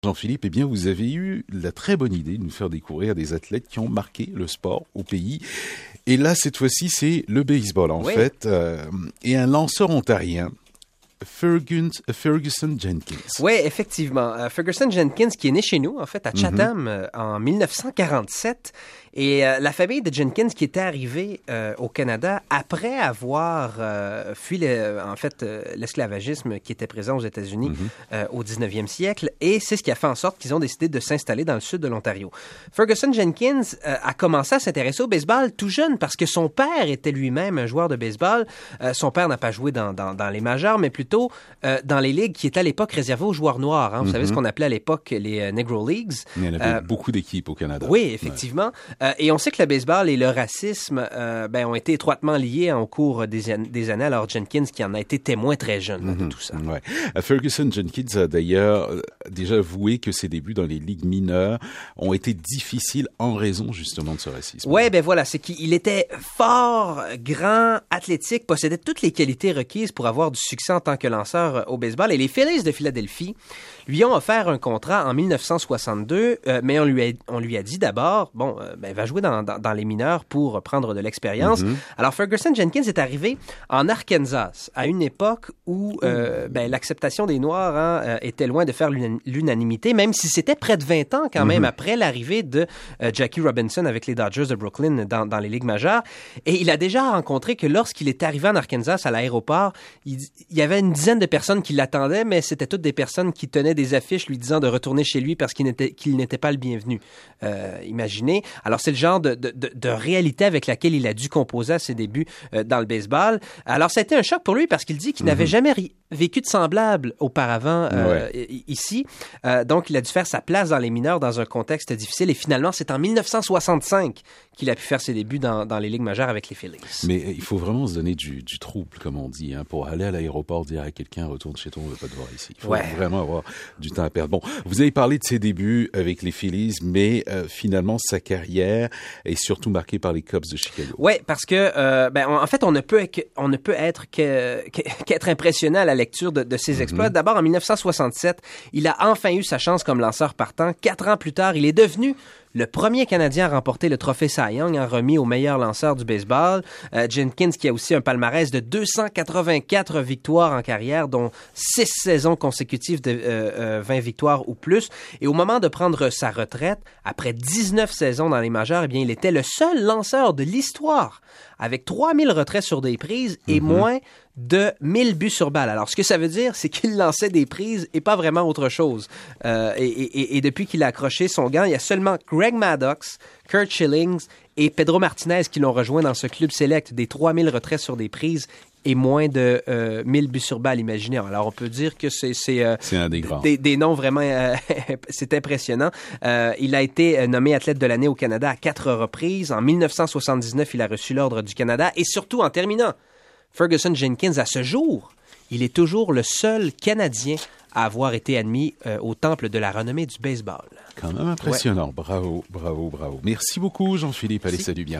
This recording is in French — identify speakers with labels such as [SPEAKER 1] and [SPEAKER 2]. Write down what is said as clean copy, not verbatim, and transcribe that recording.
[SPEAKER 1] Jean-Philippe, eh bien, vous avez eu la très bonne idée de nous faire découvrir des athlètes qui ont marqué le sport au pays. Et là, cette fois-ci, c'est le baseball, en fait, et un lanceur ontarien, Ferguson Jenkins.
[SPEAKER 2] Oui, effectivement. Ferguson Jenkins, qui est né chez nous, en fait, à Chatham, en 1947. Et la famille de Jenkins qui était arrivée au Canada après avoir fui l'esclavagisme qui était présent aux États-Unis au 19e siècle. Et c'est ce qui a fait en sorte qu'ils ont décidé de s'installer dans le sud de l'Ontario. Ferguson Jenkins a commencé à s'intéresser au baseball tout jeune parce que son père était lui-même un joueur de baseball. Son père n'a pas joué dans les majeurs, mais plutôt dans les ligues qui étaient à l'époque réservées aux joueurs noirs. Hein. Vous savez ce qu'on appelait à l'époque les Negro Leagues.
[SPEAKER 1] Il y en avait beaucoup d'équipes au Canada.
[SPEAKER 2] Oui, effectivement. Et on sait que le baseball et le racisme ont été étroitement liés au cours des années. Alors Jenkins, qui en a été témoin très jeune de tout ça.
[SPEAKER 1] Ouais. Ferguson Jenkins a d'ailleurs déjà avoué que ses débuts dans les ligues mineures ont été difficiles en raison justement de ce racisme.
[SPEAKER 2] Oui, voilà, c'est qu'il était fort, grand, athlétique, possédait toutes les qualités requises pour avoir du succès en tant que lanceur au baseball. Et les Phillies de Philadelphie lui ont offert un contrat en 1962, mais on lui a dit d'abord, va jouer dans les mineurs pour prendre de l'expérience. Alors, Ferguson Jenkins est arrivé en Arkansas à une époque où l'acceptation des Noirs était loin de faire l'unanimité, même si c'était près de 20 ans quand même après l'arrivée de Jackie Robinson avec les Dodgers de Brooklyn dans les ligues majeures. Et il a déjà rencontré que lorsqu'il est arrivé en Arkansas à l'aéroport, il y avait une dizaine de personnes qui l'attendaient, mais c'était toutes des personnes qui tenaient des affiches lui disant de retourner chez lui parce qu'il n'était pas le bienvenu. Imaginez. Alors, c'est le genre de réalité avec laquelle il a dû composer à ses débuts dans le baseball. Alors, ça a été un choc pour lui parce qu'il dit qu'il n'avait jamais vécu de semblable auparavant ici. Donc, il a dû faire sa place dans les mineurs dans un contexte difficile. Et finalement, c'est en 1965 qu'il a pu faire ses débuts dans les ligues majeures avec les Phillies.
[SPEAKER 1] Mais il faut vraiment se donner du trouble, comme on dit, pour aller à l'aéroport, dire à quelqu'un, retourne chez toi, on ne veut pas te voir ici. Il faut vraiment avoir du temps à perdre. Bon, vous avez parlé de ses débuts avec les Phillies, mais finalement, sa carrière est surtout marquée par les Cubs de Chicago.
[SPEAKER 2] Oui, parce que, en fait, on ne peut être qu'être impressionné à la lecture de ses exploits. D'abord, en 1967, il a enfin eu sa chance comme lanceur partant. 4 ans plus tard, il est devenu le premier Canadien à remporter le trophée Cy Young, remis au meilleur lanceur du baseball. Jenkins, qui a aussi un palmarès de 284 victoires en carrière, dont 6 saisons consécutives de 20 victoires ou plus. Et au moment de prendre sa retraite, après 19 saisons dans les majeurs, eh bien, il était le seul lanceur de l'histoire avec 3000 retraits sur des prises et moins de 1000 buts sur balle. Alors, ce que ça veut dire, c'est qu'il lançait des prises et pas vraiment autre chose. Et depuis qu'il a accroché son gant, il y a seulement Greg Maddux, Curt Schillings et Pedro Martinez qui l'ont rejoint dans ce club select des 3000 retraits sur des prises et moins de 1000 buts sur balle, imaginez. Alors, on peut dire que c'est
[SPEAKER 1] un des grands.
[SPEAKER 2] Des noms vraiment... c'est impressionnant. Il a été nommé athlète de l'année au Canada à 4 reprises. En 1979, il a reçu l'Ordre du Canada. Et surtout, en terminant, Ferguson Jenkins, à ce jour, il est toujours le seul Canadien à avoir été admis au temple de la renommée du baseball.
[SPEAKER 1] Quand même impressionnant. Ouais. Bravo. Merci beaucoup, Jean-Philippe. Allez, salut bien.